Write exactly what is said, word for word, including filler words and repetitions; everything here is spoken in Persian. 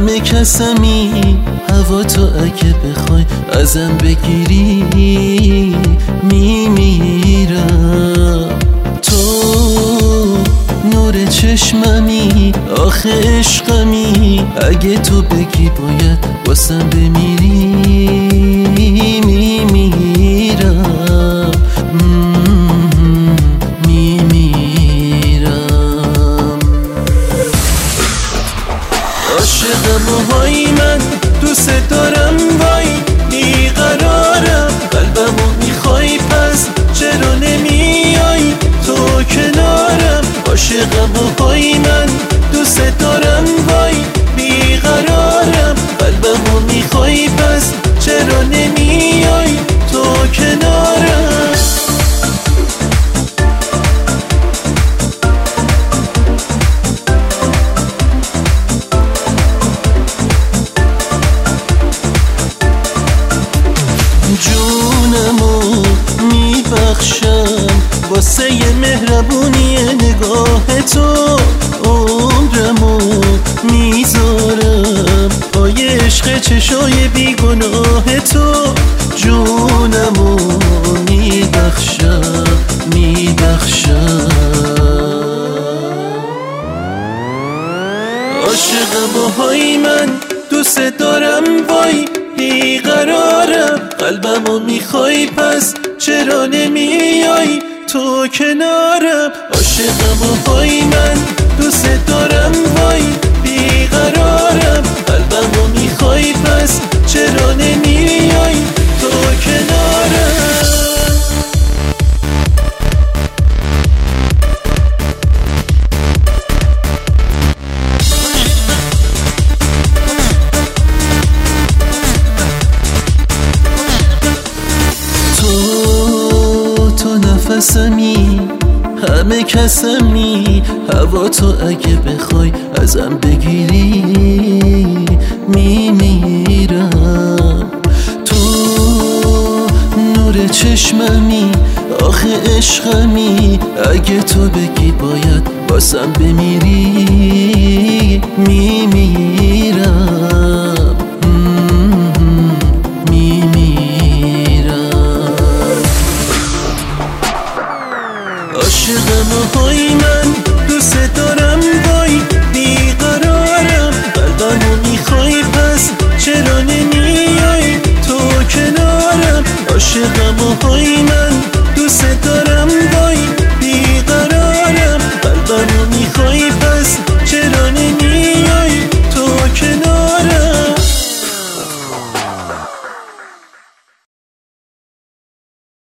همه کسمی، هوا تو اگه بخوای ازم بگیری میمیرم. تو نور چشممی، آخه عشقمی، اگه تو بگی باید واسم بمیری میمیرم میمیرم. عاشقم و های من دوست دارم، وای بیقرارم، قلبمو میخوای پس چرا نمیای تو کنارم. عاشقم و های من دوست دارم، وای بیقرارم، قلبمو میخوای پس چرا نمیای تو کنارم. جونمو میبخشم واسه مهربونی نگاه تو، عمرمو میذارم پای عشق چشای بیگناه تو. جونمو میبخشم میبخشم. عاشقم و های من دوست دارم، وای بیقرارم، قلبمو میخوای پس چرا نمیای تو کنارم. عاشقم و های من دوست دارم، وای بیقرارم، قلبمو میخوای پس چرا نمیای تو کنارم. نفسمی، همه کسمی، هوا تو اگه بخوای ازم بگیری میمیرم. تو نور چشممی، آخه عشقمی، اگه تو بگی باید واسم بمیری میمیرم عاشقم و های من دوست دارم،